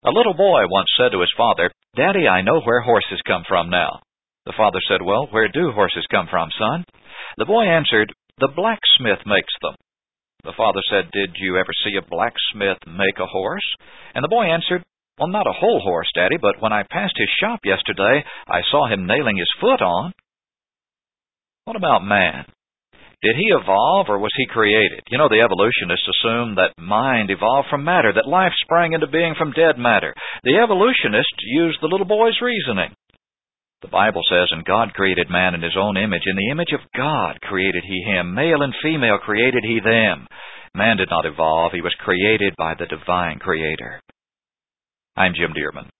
A little boy once said to his father, "Daddy, I know where horses come from now." The father said, "Well, where do horses come from, son?" The boy answered, "The blacksmith makes them." The father said, "Did you ever see a blacksmith make a horse?" And the boy answered, "Well, not a whole horse, Daddy, but when I passed his shop yesterday, I saw him nailing his foot on." What about man? Did he evolve or was he created? You know, the evolutionists assume that mind evolved from matter, that life sprang into being from dead matter. The evolutionists used the little boy's reasoning. The Bible says, "And God created man in His own image. In the image of God created He him. Male and female created He them." Man did not evolve. He was created by the divine Creator. I'm Jim Dearman.